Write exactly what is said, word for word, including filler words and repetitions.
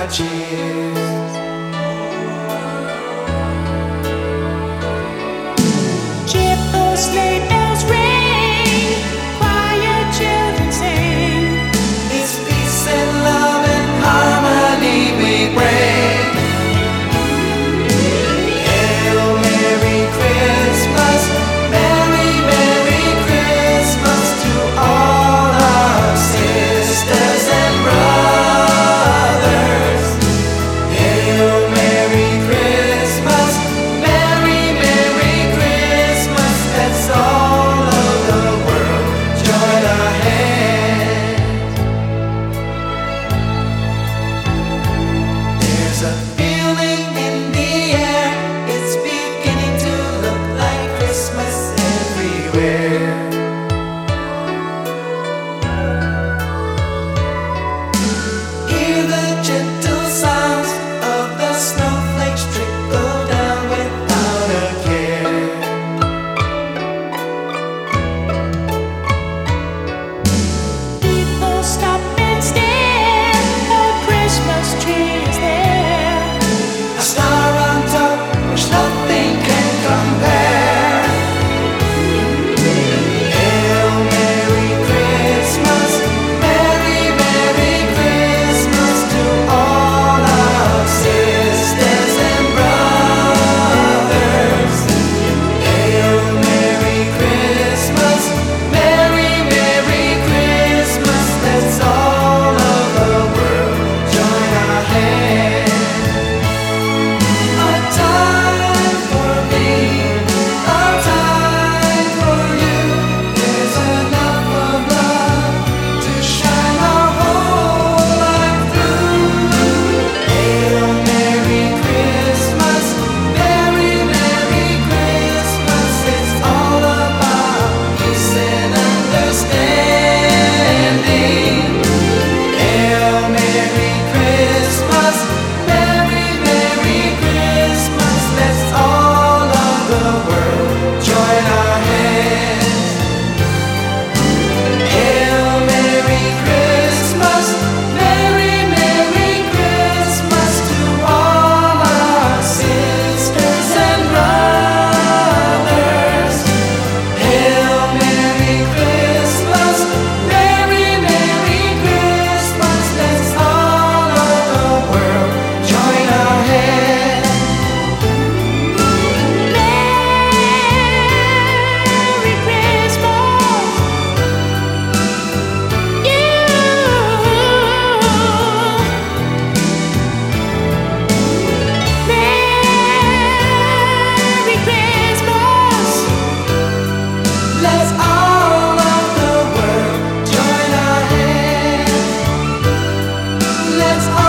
cheers. Cheerful sleigh bells ring, choir children sing. It's peace and love and harmony we bring. Hail Merry Christmas, Merry Merry Christmas to all our sisters and brothers. Hail Merry Christmas, Merry Merry Christmas. Let's all of the world join our hands. There's a feeling in the air, it's beginning to look like Christmas everywhere. Hear the gentle sounds of the snowflakes trickle down without a care. People stop and stare, the Christmas tree is there. A star on top which nothing can compare. Hail Merry Christmas, Merry Merry Christmas to all our sisters and brothers. Hail Merry Christmas, Merry Merry Christmas. Let's all of the world join our hands. A time for me, a time for you. There's enough of love to shine our whole life through. Hail Merry Christmas, Merry Merry Christmas. It's all about peace and understanding. Hail Merry Christmas, Merry Merry Christmas. Let's all of the world join our hands. Hail Merry Christmas, Merry Merry Christmas to all our sisters and brothers. Hail Merry Christmas, Merry Merry Christmas. Let's all of the world join our hands. Merry Christmas, you. Merry Christmas. Let's all of the world join our hands. Let's